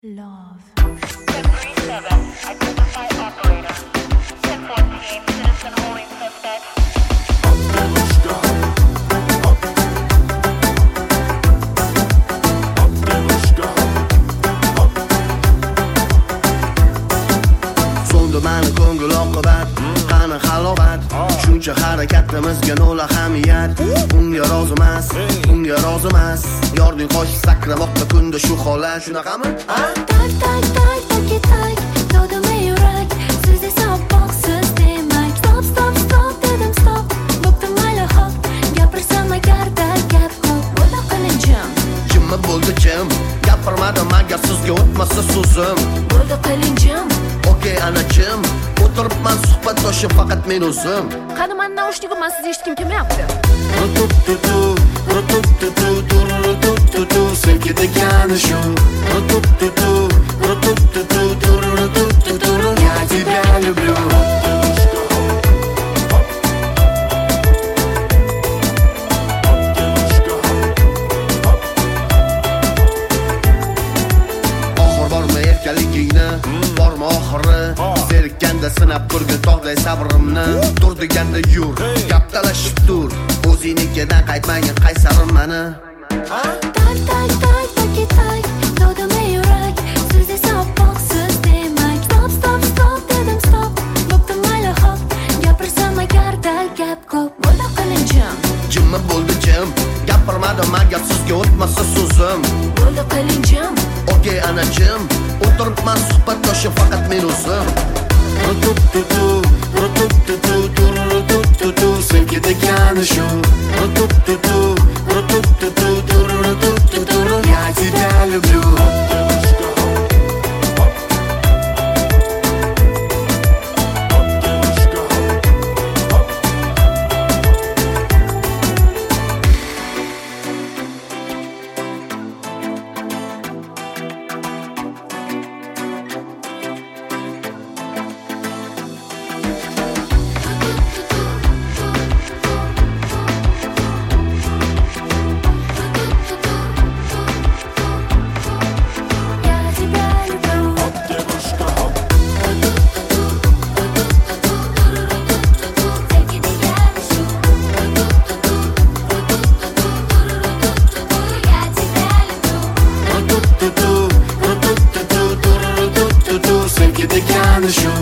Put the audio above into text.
Love. 1037, identify operator. 1014, citizen holding suspect. So'ndi mani ko'ngil oqibat, qani halovat. Shuncha harakatimizga nol ahamiyat. Unga rozimas, unga rozimas. Yording qo'sh sakramoqda kunda shu holat, shunaqami? Tak tak tak taki tak, dodimay yurak. Siz esa oppoqsiz demak. Stop stop stop dedim stop. Bo'pti mayli hop, gapirsam agarda gap ko'p. Bo'la qilinchim, Jimmi bo'ldi jim, gapirmadim agar sizga o'tmasa so'zim. bo'la qilinchim. Okey anachim, o'tiribman suhbatdoshim faqat men o'zim. Qani men naushnikim, siz eshitgim kelmayapti. Rutututu, rutututu, rutututu, sevgi degani shu. Rutututu, rutututu, rutututu, я тебя люблю. Oxir bormi erkaligingni, bormi oxiri? Zerikkanda sinab ko'rgin tog'day sabrimni. Tur deganda yur, gap talashib tur. O'zingnikidan qaytmagin qaysarim mani. Tak tak tak taki tak, dodimay yurak. Siz esa oppoqsiz demak. Stop stop stop dedim stop. Bo'pti mayli hop, gapirsam agarda gap ko'p. Bo'la qilinchim, Jimmi bo'ldi jim, gapirmadim agar sizga o'tmasa so'zim. bo'la qilinchim. Okey anachim, o'tiribman suhbatdoshim faqat men o'zim. Rutututu, rutututu, rutututu, sevgi degani shu. Rutututu, rutututu, rutututu, я тебя люблю. Я тебя люблю. Take it again, я тебя люблю. Rutututu, rutututu, rutututu, sevgi degani shu.